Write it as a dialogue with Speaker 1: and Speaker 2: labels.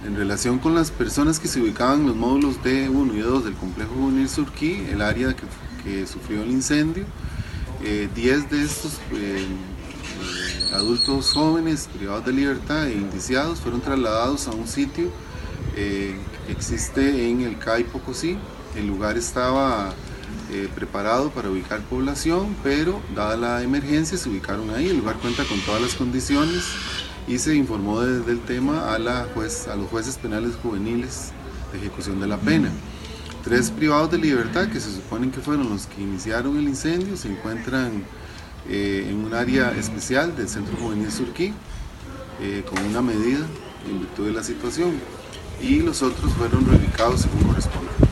Speaker 1: En relación con las personas que se ubicaban en los módulos D1 y D2 del complejo juvenil Surquí, el área que sufrió el incendio, 10 de estos adultos jóvenes privados de libertad e indiciados fueron trasladados a un sitio que existe en el CAI Pocosí. El lugar estaba preparado para ubicar población, pero dada la emergencia se ubicaron ahí. El lugar cuenta con todas las condiciones y se informó desde el tema a los jueces penales juveniles de ejecución de la pena. 3 privados de libertad, que se suponen que fueron los que iniciaron el incendio, se encuentran en un área especial del Centro Juvenil Surquí, con una medida en virtud de la situación, y los otros fueron reubicados según corresponde.